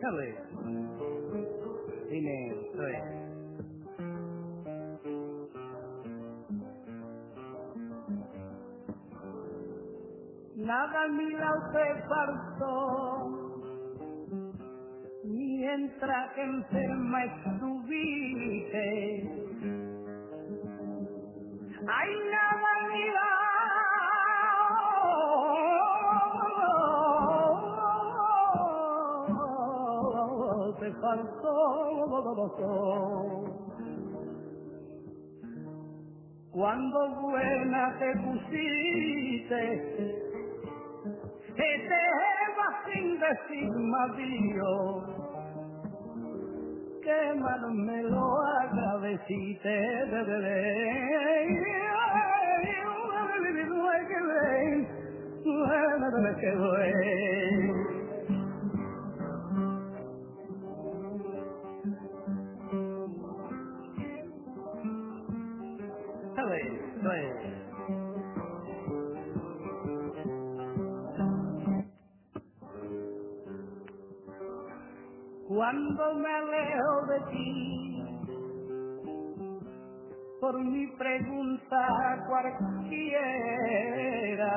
Dale. Dime, tres. Nada a mi lado te faltó, mientras que enferma estuviste. Ay, nada a mi lado te faltó. Cuando buena te pusiste, que te vas sin decir adiós, que mal me lo agradeciste, Cuando me alejo de ti, por mi pregunta cualquiera,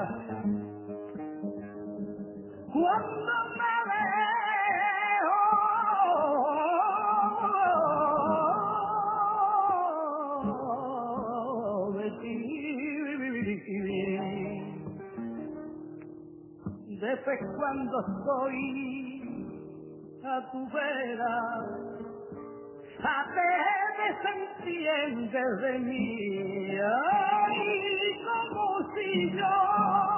cuando me alejo de ti, de vez cuando estoy a tu vera, a te desentiendes de mí, ay, como si yo